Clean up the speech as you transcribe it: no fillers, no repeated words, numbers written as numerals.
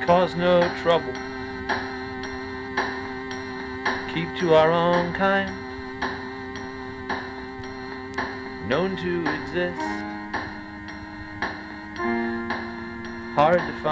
cause no trouble, keep to our own kind, known to exist, hard to find.